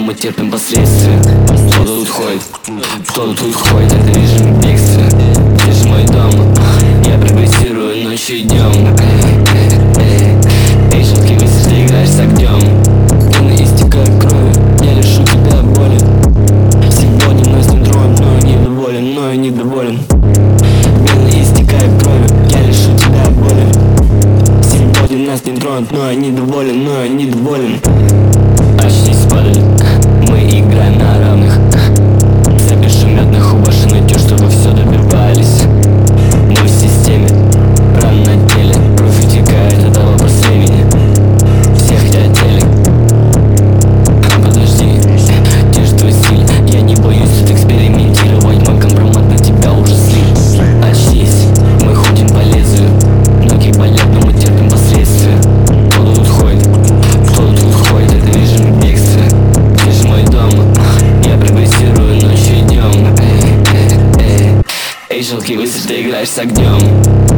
мы терпим последствия. Кто-то тут ходит, кто-то тут ходит, это режим бегства. Где же мой дом? Я прогрессирую ночью и днем. Эй, шутки мысли, ты играешь с огнем. Вены истекают кровью, я лишу тебя боли. Сегодня нас не тронут, но я недоволен, но я недоволен. Вены истекают кровью, я лишу тебя боли. Сегодня нас не тронут, но я недоволен, но я недоволен. Очнись, падаль, мы играем на равных. Цепи шумят на хубаши, найдешь, чтобы все добивались. Мы в системе, ран на теле, кровь утекает, это вопрос времени. Все хотят телек. Подожди, где же твой стиль? Я не боюсь тут экспериментировать, мой компромат на тебя уже слит. Очнись, мы ходим по лезвию, ноги болят, но мы терпим последствия. Кто-то тут ходит, кто-то тут ходит, это режим бегства. Где же мой дом? Я прогрессирую ночью и днем. Эй, жалкий выстрел, ты играешь с огнем.